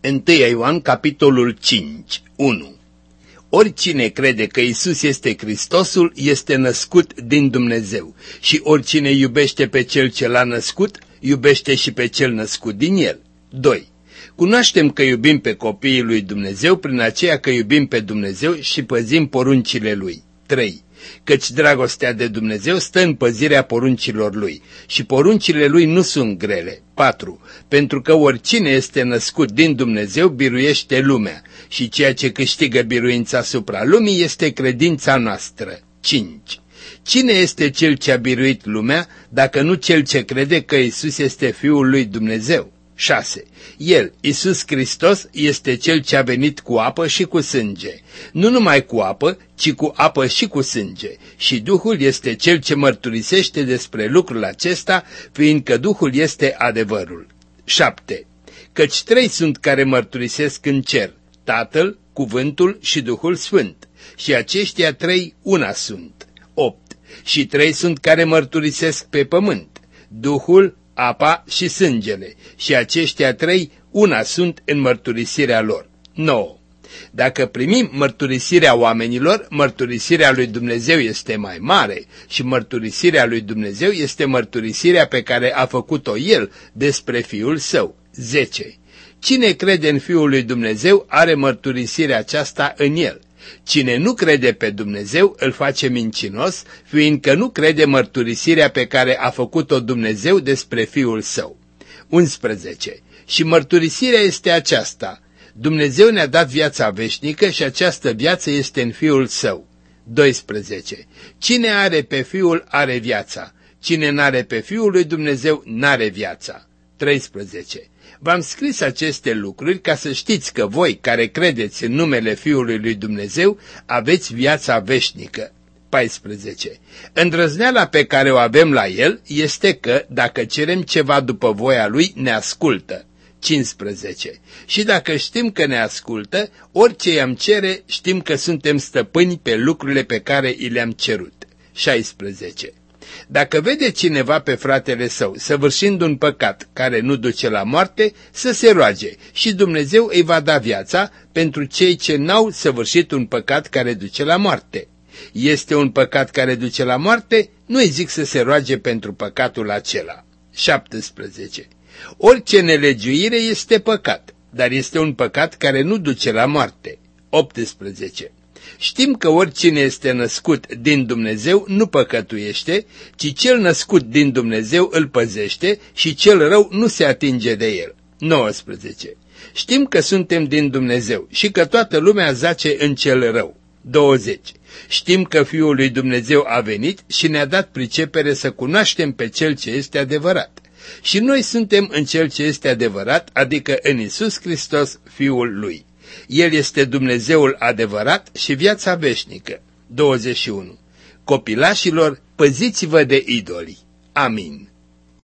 1 Ioan, capitolul 5, 1. Oricine crede că Iisus este Hristosul este născut din Dumnezeu și oricine iubește pe Cel ce l-a născut, iubește și pe Cel născut din El. 2. Cunoaștem că iubim pe copiii lui Dumnezeu prin aceea că iubim pe Dumnezeu și păzim poruncile Lui. 3. Căci dragostea de Dumnezeu stă în păzirea poruncilor Lui și poruncile Lui nu sunt grele. 4. Pentru că oricine este născut din Dumnezeu biruiește lumea și ceea ce câștigă biruința asupra lumii este credința noastră. 5. Cine este cel ce a biruit lumea dacă nu cel ce crede că Iisus este Fiul lui Dumnezeu? 6. El, Iisus Hristos, este Cel ce a venit cu apă și cu sânge. Nu numai cu apă, ci cu apă și cu sânge. Și Duhul este Cel ce mărturisește despre lucrul acesta, fiindcă Duhul este adevărul. 7. Căci 3 sunt care mărturisesc în cer, Tatăl, Cuvântul și Duhul Sfânt. Și aceștia 3 una sunt. 8. Și 3 sunt care mărturisesc pe pământ, Duhul, apa și sângele, și aceștia 3 una sunt în mărturisirea lor. 9. Dacă primim mărturisirea oamenilor, mărturisirea lui Dumnezeu este mai mare și mărturisirea lui Dumnezeu este mărturisirea pe care a făcut-o El despre Fiul Său. 10. Cine crede în Fiul lui Dumnezeu are mărturisirea aceasta în El. Cine nu crede pe Dumnezeu îl face mincinos, fiindcă nu crede mărturisirea pe care a făcut-o Dumnezeu despre Fiul Său. 11. Și mărturisirea este aceasta: Dumnezeu ne-a dat viața veșnică și această viață este în Fiul Său. 12. Cine are pe Fiul are viața, cine n-are pe Fiul lui Dumnezeu n-are viața. 13. V-am scris aceste lucruri ca să știți că voi, care credeți în numele Fiului lui Dumnezeu, aveți viața veșnică. 14. Îndrăzneala pe care o avem la El este că, dacă cerem ceva după voia Lui, ne ascultă. 15. Și dacă știm că ne ascultă, orice i-am cere, știm că suntem stăpâni pe lucrurile pe care i le-am cerut. 16. Dacă vede cineva pe fratele său săvârșind un păcat care nu duce la moarte, să se roage și Dumnezeu îi va da viața pentru cei ce n-au săvârșit un păcat care duce la moarte. Este un păcat care duce la moarte, nu îi zic să se roage pentru păcatul acela. 17. Orice nelegiuire este păcat, dar este un păcat care nu duce la moarte. 18. Știm că oricine este născut din Dumnezeu nu păcătuiește, ci cel născut din Dumnezeu îl păzește și cel rău nu se atinge de el. 19. Știm că suntem din Dumnezeu și că toată lumea zace în cel rău. 20. Știm că Fiul lui Dumnezeu a venit și ne-a dat pricepere să cunoaștem pe Cel ce este adevărat. Și noi suntem în Cel ce este adevărat, adică în Iisus Hristos, Fiul Lui. El este Dumnezeul adevărat și viața veșnică. 21. Copilașilor, păziți-vă de idoli. Amin.